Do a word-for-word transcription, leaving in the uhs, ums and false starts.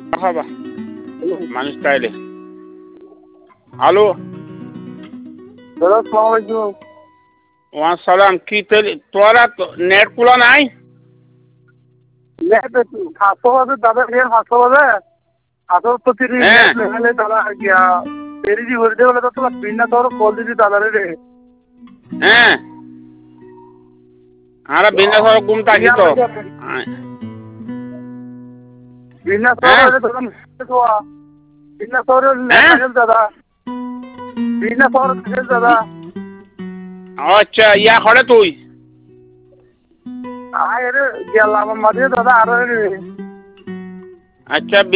Marhaba. মানুষ তাইলে hello আসসালামু আলাইকুম। ওয়া সালাম কি তোরা নেট খোলা নাই নেট সাতশো বাজে দাদা নিয়ে সাতশো বাজে আসল তো তিনি হ্যাঁ নেট লেখালে দাদা গিয়া দেরি করে দিয়ে বলে তো তোমার বিনা তোর কল দিদি দাদারে রে হ্যাঁ আরে বিনা সর ঘুম থাকি তো বিনা হ্যাঁ তোর তোমার বিনা তোর হ্যাঁ নেট দাদা বিনা তোর দাদা আচ্ছা ইয়া করে তুই আয় রে গেলাম মাঝে দাদা আরো রে আচ্ছা